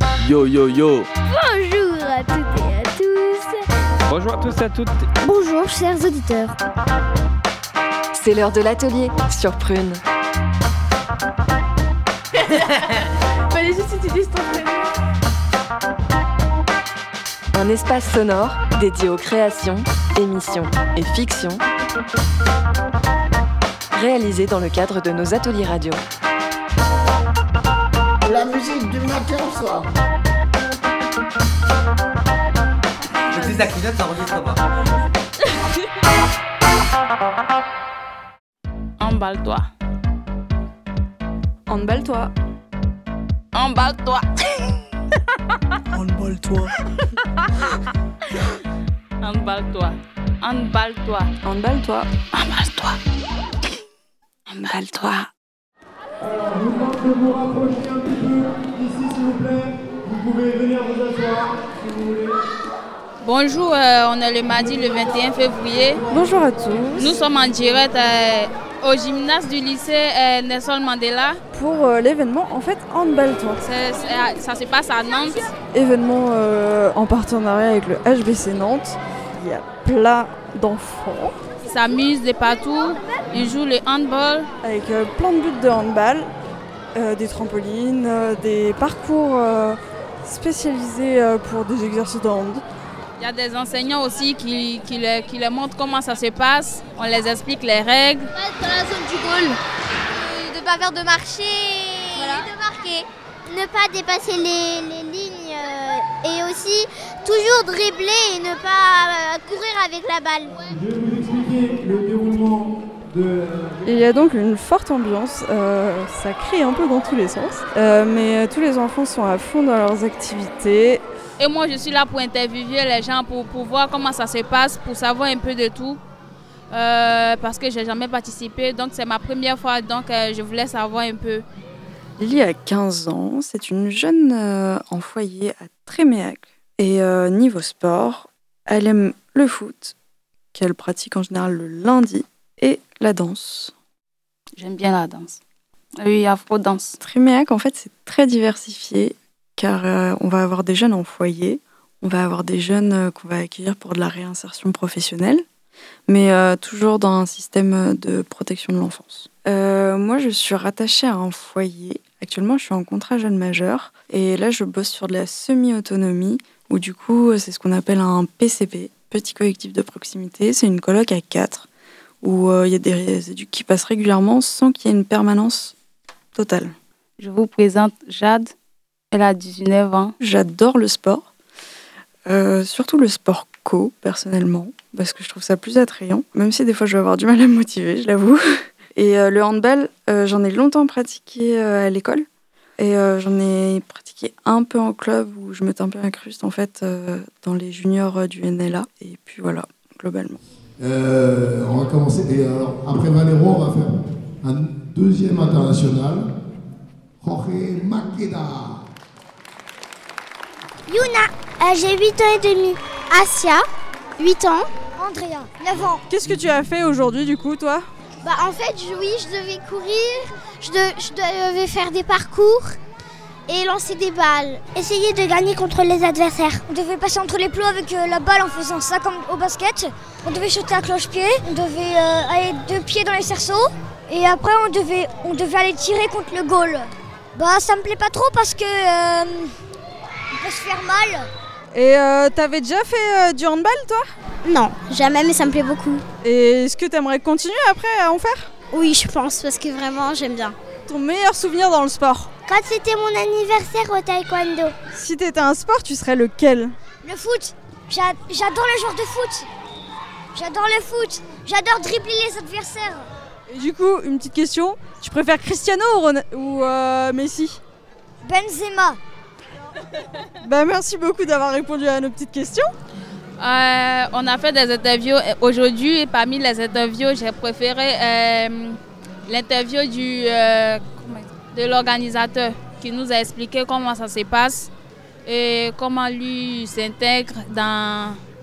Yo yo yo. Bonjour à toutes et à tous. Bonjour à tous et à toutes. Bonjour chers auditeurs. C'est l'heure de l'atelier sur Prune. Fallait juste utiliser ton prénom. Un espace sonore dédié aux créations, émissions et fictions réalisées dans le cadre de nos ateliers radio. La musique du matin au soir. Le désactivé, ça enregistre pas. Emballe-toi. Emballe-toi. Emballe-toi. Envole-toi. Emballe-toi. Emballe-toi. Emballe-toi. Emballe-toi. Emballe-toi. Alors, je vous demande de vous rapprocher un petit peu ici, s'il vous plaît. Vous pouvez venir vous asseoir, si vous voulez. Bonjour, on est le mardi le 21 février. Bonjour à tous. Nous sommes en direct au gymnase du lycée Nelson Mandela. Pour l'événement, en fait, Emballe-toi. Ça se passe à Nantes. Événement en partenariat avec le HBC Nantes. Il y a plein d'enfants. Ils s'amusent de partout. Ils jouent le handball. Avec plein de buts de handball, des trampolines, des parcours spécialisés pour des exercices de hand. Il y a des enseignants aussi qui leur montrent comment ça se passe. On les explique les règles. Dans la zone du goal. De ne pas faire de marcher et de marquer. Ne pas dépasser les lignes et aussi toujours dribbler et ne pas courir avec la balle. Je vais vous expliquer le déroulement de... Il y a donc une forte ambiance, ça crie un peu dans tous les sens, mais tous les enfants sont à fond dans leurs activités. Et moi, je suis là pour interviewer les gens, pour voir comment ça se passe, pour savoir un peu de tout. Parce que je n'ai jamais participé, donc c'est ma première fois, donc je voulais savoir un peu. Lily a 15 ans, c'est une jeune en foyer à Tréméac. Et niveau sport, elle aime le foot, qu'elle pratique en général le lundi, et la danse. J'aime bien la danse. Oui, afro-danse. Tréméac, en fait, c'est très diversifié, car on va avoir des jeunes en foyer, on va avoir des jeunes qu'on va accueillir pour de la réinsertion professionnelle, mais toujours dans un système de protection de l'enfance. Moi, je suis rattachée à un foyer. Actuellement, je suis en contrat jeune majeur, et là, je bosse sur de la semi-autonomie, où du coup, c'est ce qu'on appelle un PCP, petit collectif de proximité. C'est une coloc à 4, où il y a des éducs qui passent régulièrement sans qu'il y ait une permanence totale. Je vous présente Jade. Elle a 19 ans. J'adore le sport, surtout le sport co, personnellement, parce que je trouve ça plus attrayant, même si des fois je vais avoir du mal à me motiver, je l'avoue. Et le handball, j'en ai longtemps pratiqué à l'école, et j'en ai pratiqué un peu en club, où je m'étais un peu incruste en fait dans les juniors du NLA, et puis voilà, globalement. On va commencer. Et alors, après Valero, on va faire un deuxième international. Jorge Maqueda. Yuna, j'ai 8 ans et demi. Asia, 8 ans. Andrea, 9 ans. Qu'est-ce que tu as fait aujourd'hui du coup, toi ? En fait, je devais courir, je devais faire des parcours et lancer des balles. Essayer de gagner contre les adversaires. On devait passer entre les plots avec la balle en faisant ça comme au basket. On devait sauter à cloche-pied, on devait aller 2 pieds dans les cerceaux et après on devait aller tirer contre le goal. Ça me plaît pas trop parce que on peut se faire mal. Et t'avais déjà fait du handball, toi ? Non, jamais, mais ça me plaît beaucoup. Et est-ce que t'aimerais continuer après à en faire ? Oui, je pense, parce que vraiment, j'aime bien. Ton meilleur souvenir dans le sport ? Quand c'était mon anniversaire au taekwondo. Si t'étais un sport, tu serais lequel ? Le foot. J'adore le genre de foot. J'adore le foot. J'adore dribbler les adversaires. Et du coup, une petite question. Tu préfères Cristiano ou Messi ? Benzema. Merci beaucoup d'avoir répondu à nos petites questions. On a fait des interviews aujourd'hui et parmi les interviews, j'ai préféré l'interview de l'organisateur qui nous a expliqué comment ça se passe et comment lui s'intègre dans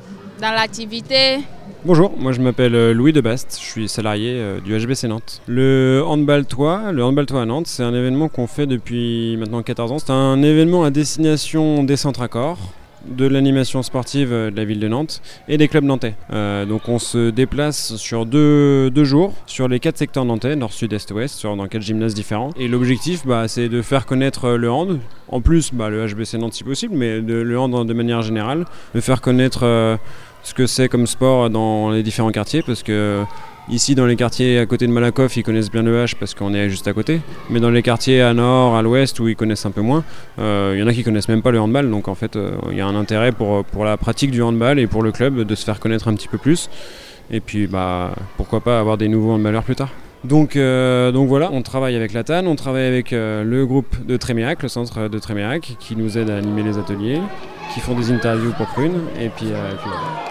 dans l'activité. Bonjour, moi je m'appelle Louis Debast, je suis salarié du HBC Nantes. Le handball toit à Nantes, c'est un événement qu'on fait depuis maintenant 14 ans. C'est un événement à destination des centres accords, de l'animation sportive de la ville de Nantes et des clubs nantais. Donc on se déplace sur deux jours sur les 4 secteurs nantais, nord, sud, est, ouest, dans 4 gymnases différents. Et l'objectif, c'est de faire connaître le hand, en plus le HBC Nantes si possible, mais le hand de manière générale, de faire connaître ce que c'est comme sport dans les différents quartiers, parce que ici dans les quartiers à côté de Malakoff ils connaissent bien le H parce qu'on est juste à côté, mais dans les quartiers à nord, à l'ouest où ils connaissent un peu moins, il y en a qui connaissent même pas le handball, donc en fait il y a un intérêt pour la pratique du handball et pour le club de se faire connaître un petit peu plus, et puis pourquoi pas avoir des nouveaux handballeurs plus tard. Donc voilà, on travaille avec la TAN, on travaille avec le groupe de Tréméac, le centre de Tréméac, qui nous aide à animer les ateliers, qui font des interviews pour Prune, et puis voilà.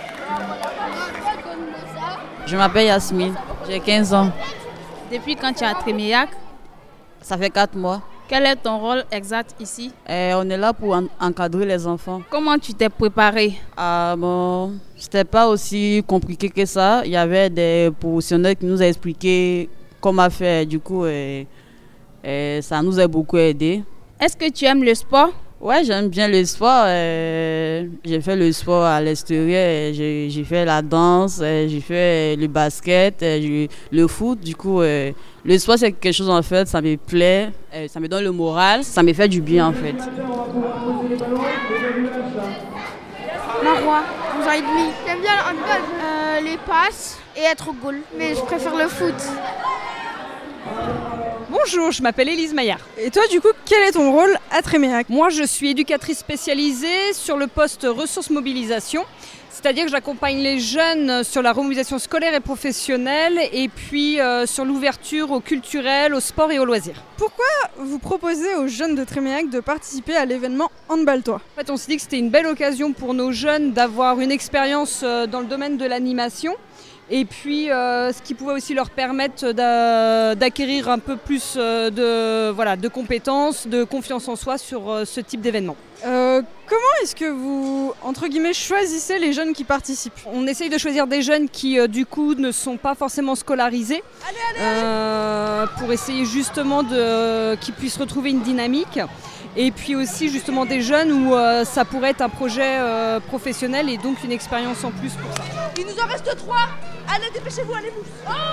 Je m'appelle Yasmine, j'ai 15 ans. Depuis quand tu es à Tréméac? Ça fait 4 mois. Quel est ton rôle exact ici? On est là pour encadrer les enfants. Comment tu t'es préparé? C'était pas aussi compliqué que ça. Il y avait des professionnels qui nous ont expliqué comment faire. Du coup, ça nous a beaucoup aidé. Est-ce que tu aimes le sport? Ouais, j'aime bien le sport. J'ai fait le sport à l'extérieur. J'ai fait la danse, j'ai fait le basket, le foot. Du coup, le sport, c'est quelque chose, en fait, ça me plaît, ça me donne le moral, ça me fait du bien, en fait. Marois, 11 ans et demi. J'aime bien le handball, les passes et être au goal. Mais je préfère le foot. Bonjour, je m'appelle Élise Maillard. Et toi, du coup, quel est ton rôle à Tréméac? Moi, je suis éducatrice spécialisée sur le poste ressources mobilisation. C'est-à-dire que j'accompagne les jeunes sur la remobilisation scolaire et professionnelle et puis sur l'ouverture au culturel, au sport et au loisir. Pourquoi vous proposez aux jeunes de Tréméac de participer à l'événement Handball Toi? En fait, on s'est dit que c'était une belle occasion pour nos jeunes d'avoir une expérience dans le domaine de l'animation. Et puis, ce qui pouvait aussi leur permettre d'acquérir un peu plus de compétences, de confiance en soi sur ce type d'événement. Comment est-ce que vous, entre guillemets, choisissez les jeunes qui participent? On essaye de choisir des jeunes qui, du coup, ne sont pas forcément scolarisés, pour essayer justement qu'ils puissent retrouver une dynamique. Et puis aussi justement des jeunes où ça pourrait être un projet professionnel et donc une expérience en plus pour ça. Il nous en reste 3. Allez, dépêchez-vous, allez-vous.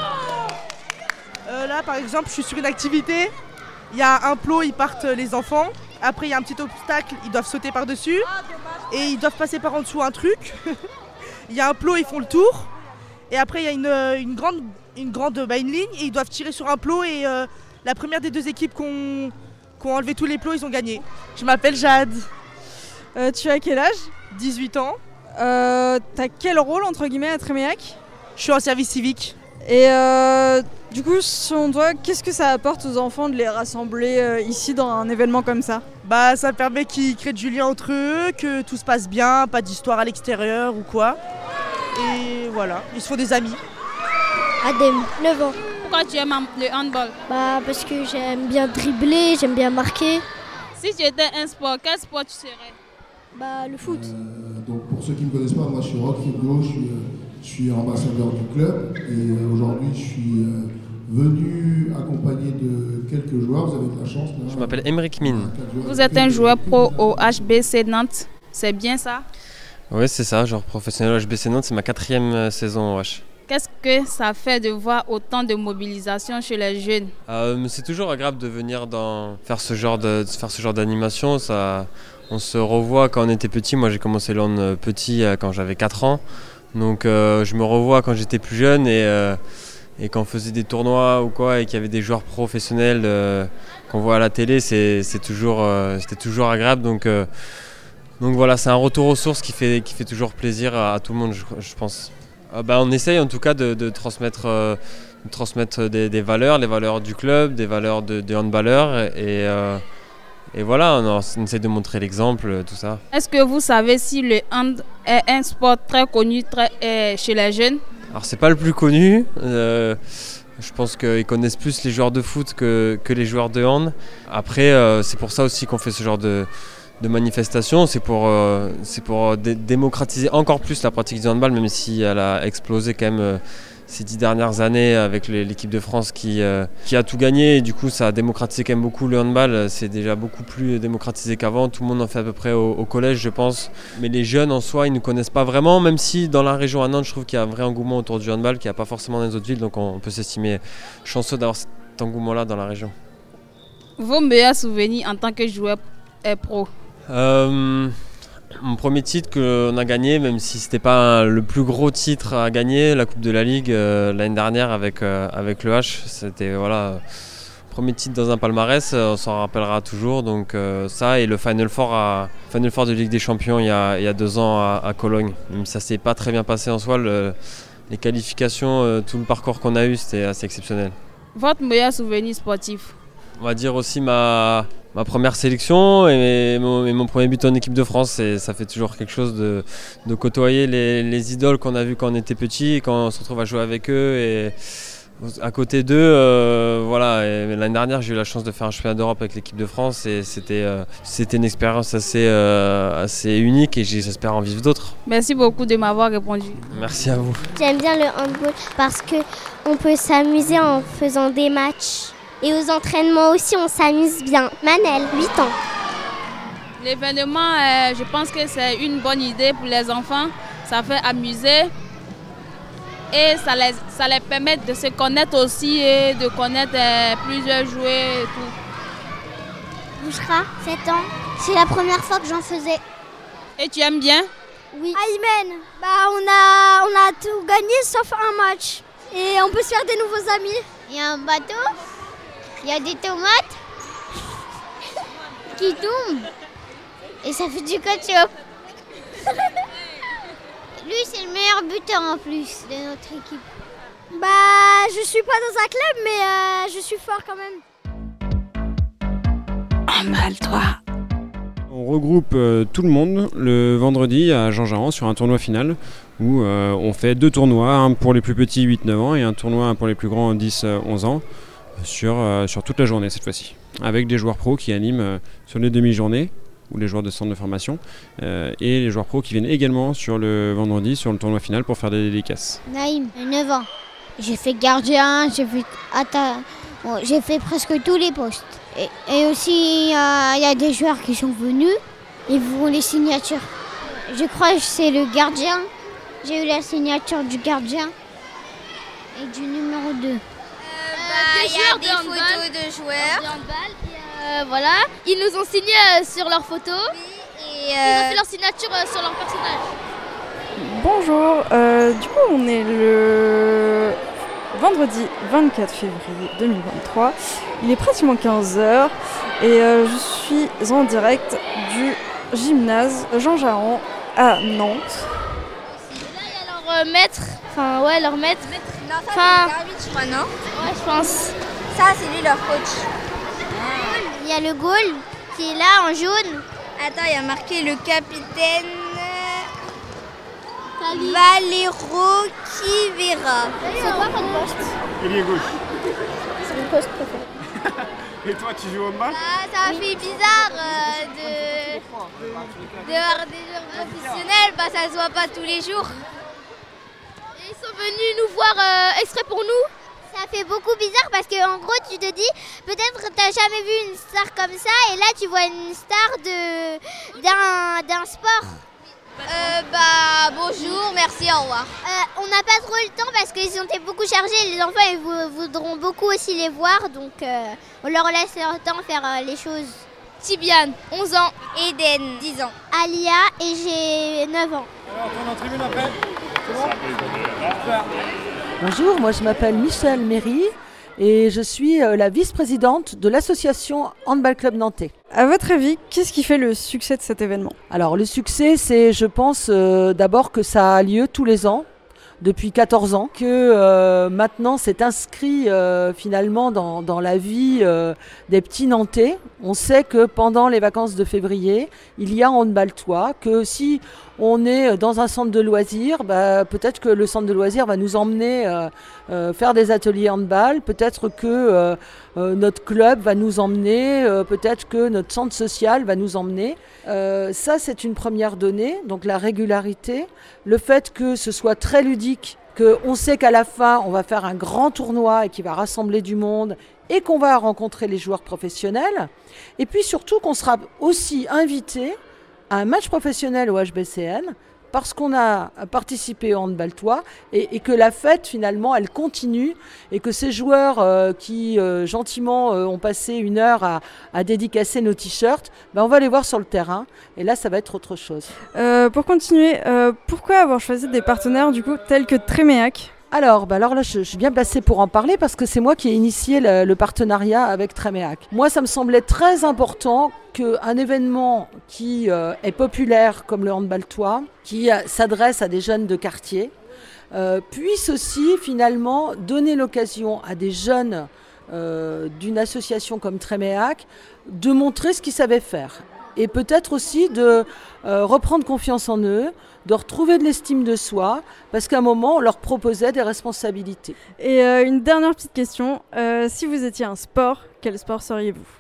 Là, par exemple, je suis sur une activité. Il y a un plot, ils partent les enfants. Après, il y a un petit obstacle, ils doivent sauter par-dessus. Et ils doivent passer par en dessous un truc. Il y a un plot, ils font le tour. Et après, il y a une grande ligne et ils doivent tirer sur un plot. Et la première des 2 équipes qui ont enlevé tous les plots, ils ont gagné. Je m'appelle Jade. Tu as quel âge? 18 ans. T'as quel rôle, entre guillemets, à Tréméac? Je suis en service civique. Et du coup, selon toi, qu'est-ce que ça apporte aux enfants de les rassembler ici dans un événement comme ça? Ça permet qu'ils créent du lien entre eux, que tout se passe bien, pas d'histoire à l'extérieur ou quoi. Et voilà, ils se font des amis. Adem, 9 ans. Pourquoi tu aimes le handball? Parce que j'aime bien dribbler, j'aime bien marquer. Si tu étais un sport, quel sport tu serais? Le foot. Donc pour ceux qui ne me connaissent pas, moi je suis Rock Figo, je suis ambassadeur du club et aujourd'hui je suis venu accompagné de quelques joueurs. Vous avez de la chance. Là, je m'appelle Emeric Mine. Vous êtes un joueur pro au HBC Nantes, c'est bien ça? Oui, c'est ça, joueur professionnel au HBC Nantes, c'est ma 4e saison au H. Qu'est-ce que ça fait de voir autant de mobilisation chez les jeunes? C'est toujours agréable de venir faire ce genre d'animation. On se revoit quand on était petit. Moi, j'ai commencé l'an petit quand j'avais 4 ans. Donc, je me revois quand j'étais plus jeune et quand on faisait des tournois ou quoi et qu'il y avait des joueurs professionnels qu'on voit à la télé, c'était toujours agréable. Donc voilà, c'est un retour aux sources qui fait toujours plaisir à tout le monde, je pense. On essaye en tout cas de transmettre des valeurs, les valeurs du club, des valeurs de handballeurs et voilà, on essaie de montrer l'exemple, tout ça. Est-ce que vous savez si le hand est un sport très connu chez les jeunes? Alors c'est pas le plus connu, je pense qu'ils connaissent plus les joueurs de foot que les joueurs de hand. Après c'est pour ça aussi qu'on fait ce genre de manifestation, c'est pour démocratiser encore plus la pratique du handball, même si elle a explosé quand même ces 10 dernières années avec l'équipe de France qui a tout gagné. Et du coup, ça a démocratisé quand même beaucoup le handball. C'est déjà beaucoup plus démocratisé qu'avant. Tout le monde en fait à peu près au collège, je pense. Mais les jeunes en soi, ils ne connaissent pas vraiment, même si dans la région à Nantes, je trouve qu'il y a un vrai engouement autour du handball qu'il n'y a pas forcément dans les autres villes. Donc on peut s'estimer chanceux d'avoir cet engouement-là dans la région. Vos meilleurs souvenirs en tant que joueur pro? Mon premier titre qu'on a gagné, même si c'était pas le plus gros titre à gagner, la Coupe de la Ligue l'année dernière avec le H, c'était premier titre dans un palmarès, on s'en rappellera toujours. Donc ça et le Final Four de Ligue des Champions il y a 2 ans à Cologne. Même si ça s'est pas très bien passé en soi, les qualifications, tout le parcours qu'on a eu, c'était assez exceptionnel. Votre meilleur souvenir sportif? On va dire aussi ma première sélection et mon premier but en équipe de France. Et ça fait toujours quelque chose de côtoyer les idoles qu'on a vues quand on était petit, quand on se retrouve à jouer avec eux et à côté d'eux. Et l'année dernière, j'ai eu la chance de faire un championnat d'Europe avec l'équipe de France et c'était une expérience assez unique et j'espère en vivre d'autres. Merci beaucoup de m'avoir répondu. Merci à vous. J'aime bien le handball parce qu'on peut s'amuser en faisant des matchs. Et aux entraînements aussi, on s'amuse bien. Manel, 8 ans. L'événement, je pense que c'est une bonne idée pour les enfants. Ça fait amuser et ça les permet de se connaître aussi et de connaître plusieurs joueurs et tout. Bouchra, 7 ans. C'est la première fois que j'en faisais. Et tu aimes bien? Oui. Aymen, on a tout gagné sauf un match. Et on peut se faire des nouveaux amis. Il y a un bateau. Il y a des tomates qui tombent et ça fait du ketchup. Lui, c'est le meilleur buteur en plus de notre équipe. Je suis pas dans un club, mais je suis fort quand même. Emballe-toi. On regroupe tout le monde le vendredi à Jean-Jaran sur un tournoi final où on fait 2 tournois, un pour les plus petits 8-9 ans et un tournoi pour les plus grands 10-11 ans. Sur toute la journée cette fois-ci, avec des joueurs pros qui animent sur les demi-journées ou les joueurs de centre de formation et les joueurs pros qui viennent également sur le vendredi sur le tournoi final pour faire des dédicaces. Naïm, 9 ans. J'ai fait gardien, j'ai fait presque tous les postes. Et aussi, il y a des joueurs qui sont venus, ils font les signatures. Je crois que c'est le gardien. J'ai eu la signature du gardien et du numéro 2. Il y a des photos de joueurs. Voilà. Ils nous ont signé sur leurs photos. Et ils ont fait leur signature sur leur personnage. Bonjour. Du coup, on est le vendredi 24 février 2023. Il est pratiquement 15h et je suis en direct du gymnase Jean-Jaran à Nantes. Là, il y a leur maître. Leur maître. Non, ça c'est l'arbitre, je crois, non? Ouais, je pense. Ça, c'est lui leur coach. Il y a le goal qui est là en jaune. Attends, il y a marqué le capitaine Valero Kivera. C'est quoi comme poste? Ailier gauche. C'est mon poste préféré. Et toi, tu joues au handball? Ça m'a fait bizarre de voir des joueurs professionnels, ça se voit pas tous les jours. Ils sont venus nous voir exprès pour nous. Ça fait beaucoup bizarre parce qu'en gros tu te dis peut-être t'as jamais vu une star comme ça et là tu vois une star d'un sport. Bonjour, merci, au revoir. On n'a pas trop le temps parce qu'ils ont été beaucoup chargés. Les enfants ils voudront beaucoup aussi les voir donc on leur laisse leur temps faire les choses. Tibiane, 11 ans. Eden, 10 ans. Alia et j'ai 9 ans. Alors, on est en tribune après. C'est bon? Bonjour, moi je m'appelle Michel Méry et je suis la vice-présidente de l'association Handball Club Nantais. À votre avis, qu'est-ce qui fait le succès de cet événement? Alors le succès, c'est je pense d'abord que ça a lieu tous les ans. depuis 14 ans, que maintenant c'est inscrit finalement dans la vie des petits Nantais. On sait que pendant les vacances de février, il y a handball toit, que si on est dans un centre de loisirs, peut-être que le centre de loisirs va nous emmener faire des ateliers handball, peut-être que notre club va nous emmener, peut-être que notre centre social va nous emmener. Ça, c'est une première donnée, donc la régularité, le fait que ce soit très ludique, qu'on sait qu'à la fin, on va faire un grand tournoi et qui va rassembler du monde et qu'on va rencontrer les joueurs professionnels. Et puis surtout qu'on sera aussi invité à un match professionnel au HBCN parce qu'on a participé au handball toit et que la fête finalement elle continue et que ces joueurs qui gentiment ont passé une heure à dédicacer nos t-shirts, on va les voir sur le terrain et là ça va être autre chose. Pour continuer, pourquoi avoir choisi des partenaires du coup tels que Tréméac ? Alors là, je suis bien placée pour en parler parce que c'est moi qui ai initié le partenariat avec Tréméac. Moi, ça me semblait très important qu'un événement qui est populaire comme le handball toit, qui s'adresse à des jeunes de quartier, puisse aussi finalement donner l'occasion à des jeunes d'une association comme Tréméac de montrer ce qu'ils savaient faire. Et peut-être aussi de reprendre confiance en eux, de retrouver de l'estime de soi, parce qu'à un moment, on leur proposait des responsabilités. Et une dernière petite question, si vous étiez un sport, quel sport seriez-vous ?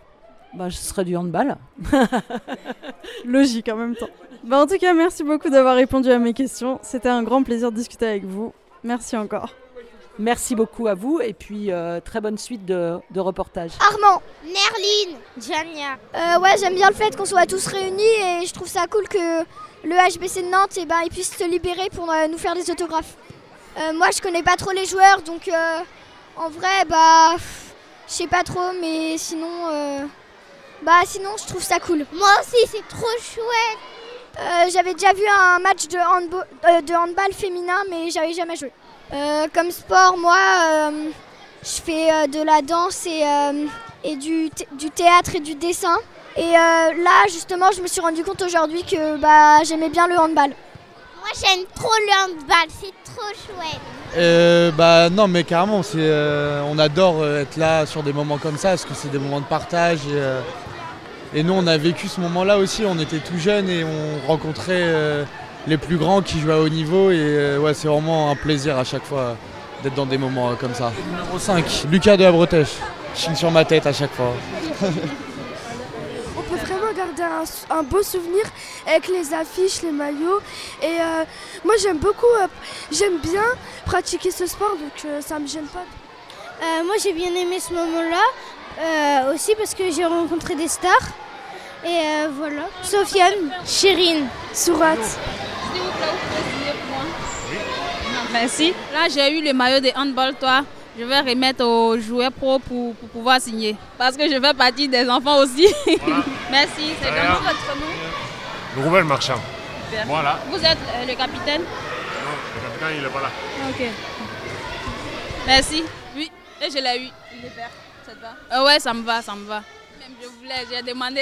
Je serais du handball. Logique en même temps. En tout cas, merci beaucoup d'avoir répondu à mes questions. C'était un grand plaisir de discuter avec vous. Merci encore. Merci beaucoup à vous et puis très bonne suite de reportages. Armand, Nerline, Jania. Ouais, j'aime bien le fait qu'on soit tous réunis et je trouve ça cool que le HBC de Nantes il puisse se libérer pour nous faire des autographes. Moi, je connais pas trop les joueurs, donc en vrai, je sais pas trop, mais sinon, je trouve ça cool. Moi aussi, c'est trop chouette. J'avais déjà vu un match de handball féminin, mais j'avais jamais joué. Comme sport, moi, je fais de la danse et du théâtre et du dessin. Et là, justement, je me suis rendu compte aujourd'hui que j'aimais bien le handball. Moi, j'aime trop le handball, c'est trop chouette. Non, mais carrément, on adore être là sur des moments comme ça, parce que c'est des moments de partage. Et nous, on a vécu ce moment-là aussi, on était tout jeunes et on rencontrait les plus grands qui jouent à haut niveau. Et c'est vraiment un plaisir à chaque fois d'être dans des moments comme ça. Numéro 5, Lucas de la Bretèche. Je chine sur ma tête à chaque fois. On peut vraiment garder un beau souvenir avec les affiches, les maillots. Et moi j'aime bien pratiquer ce sport, donc ça me gêne pas. Moi j'ai bien aimé ce moment-là, aussi parce que j'ai rencontré des stars. Et voilà. Sofiane, Chérine, Sourat. S'il vous plaît, vous pouvez signer pour moi. Merci. Là j'ai eu le maillot de handball toi. Je vais remettre aux joueurs pro pour pouvoir signer. Parce que je fais partie des enfants aussi. Voilà. Merci. C'est comment votre nom? Rouvel Marchand. Super. Voilà. Vous êtes le capitaine? Non, le capitaine il n'est pas là. Ok. Merci. Oui, et je l'ai eu. Il est vert. Ça te va? Ouais, ça me va. Même je voulais, j'ai demandé.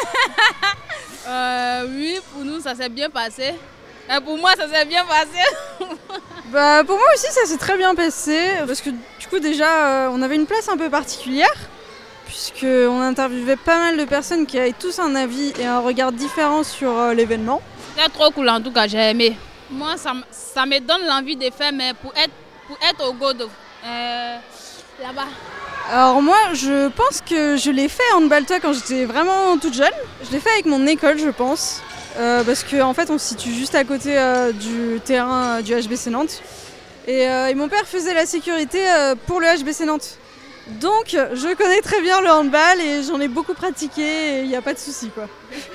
Oui, pour nous ça s'est bien passé. Et pour moi ça s'est bien passé. Pour moi aussi ça s'est très bien passé parce que du coup déjà on avait une place un peu particulière puisqu'on interviewait pas mal de personnes qui avaient tous un avis et un regard différent sur l'événement. C'était trop cool en tout cas, j'ai aimé. Moi ça me donne l'envie de faire mais pour être au Godo là-bas. Alors moi je pense que je l'ai fait handball toit quand j'étais vraiment toute jeune. Je l'ai fait avec mon école je pense. Parce qu'en fait on se situe juste à côté du terrain du HBC Nantes et mon père faisait la sécurité pour le HBC Nantes. Donc je connais très bien le handball et j'en ai beaucoup pratiqué et il n'y a pas de souci quoi.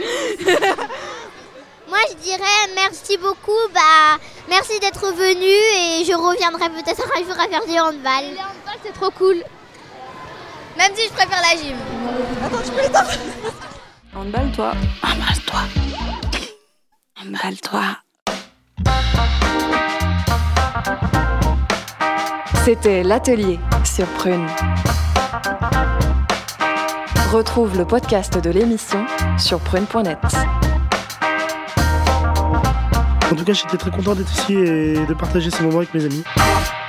Moi je dirais merci beaucoup, merci d'être venu et je reviendrai peut-être un jour à faire du handball. Le handball c'est trop cool. Même si je préfère la gym. Attends, tu peux l'éteindre. Handball-toi. Handball-toi. Handball-toi. C'était l'atelier sur Prune. Retrouve le podcast de l'émission sur prune.net. En tout cas, j'étais très content d'être ici et de partager ces moments avec mes amis.